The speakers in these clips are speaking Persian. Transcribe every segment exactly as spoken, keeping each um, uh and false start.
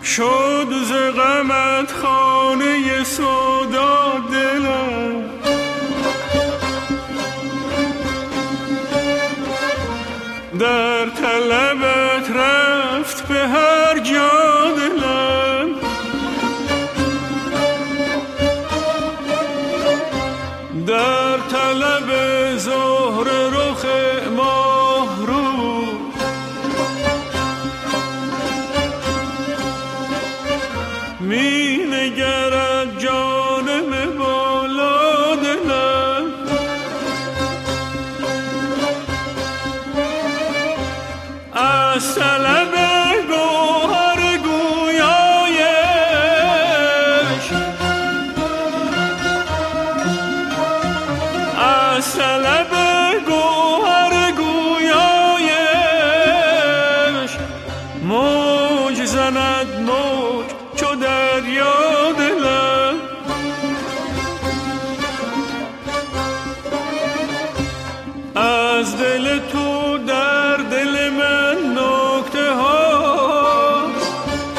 شد ز غمت خانه سودا دلم، در طلبت رفت به هر جا دلم. در طلب زهر رخ ماه رو، می نگرد جانم بالا دلم. از طلب گوهر گویایش، از طلب گوهر گویایش، موج زند موج چو دریا دلم. از دل تو در دل من نکته هاست،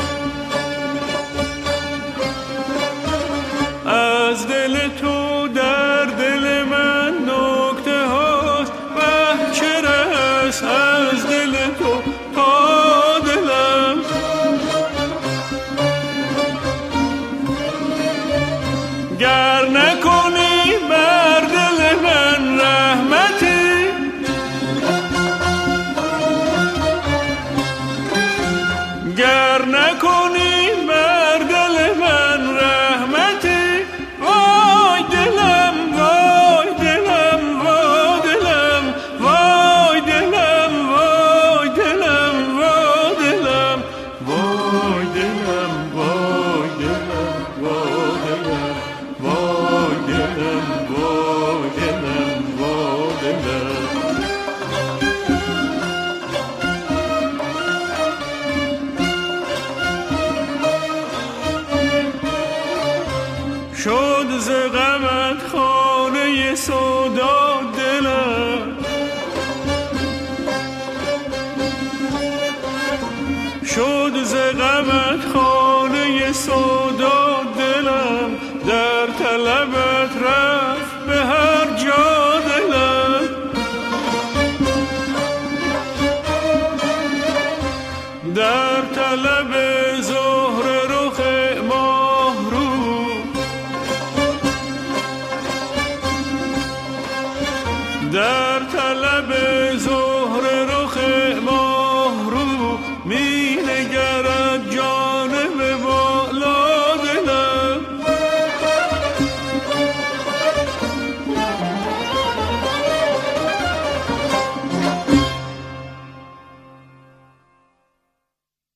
از دل تو در دل من نکته هاست. وه چه رس از دل تو تا دلم. گر نکنی بر دل من رحمتی، گر نکنی بر دل من رحمتی، وای دلم وای دلم وای دلم وای دلم وای دلم وای دلم وای دلم وای دلم وای دلم وای دلم وای دلم وای دلم. شد ز غمت خانه سودا دلم، شد ز غمت خانه سودا دلم. در طلبت رفت به هر جا دلم. در طلب زهر رخ ماه رو، در طلب زهر رخ ماه رو، می نگرد جان